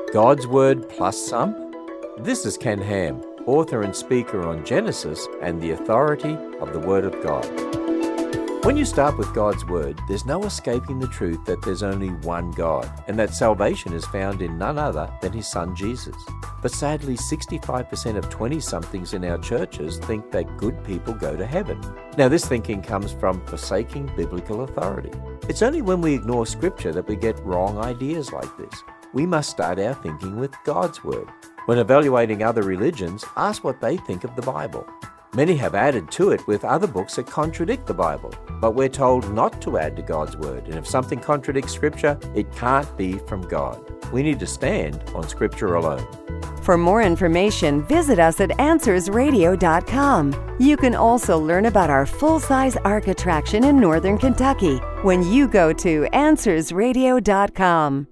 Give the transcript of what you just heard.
God's Word plus some? This is Ken Ham, author and speaker on Genesis and the authority of the Word of God. When you start with God's Word, there's no escaping the truth that there's only one God, and that salvation is found in none other than His Son Jesus. But sadly, 65% of 20-somethings in our churches think that good people go to heaven. Now, this thinking comes from forsaking biblical authority. It's only when we ignore Scripture that we get wrong ideas like this. We must start our thinking with God's Word. When evaluating other religions, ask what they think of the Bible. Many have added to it with other books that contradict the Bible, but we're told not to add to God's Word, and if something contradicts Scripture, it can't be from God. We need to stand on Scripture alone. For more information, visit us at AnswersRadio.com. You can also learn about our full-size Ark attraction in Northern Kentucky when you go to AnswersRadio.com.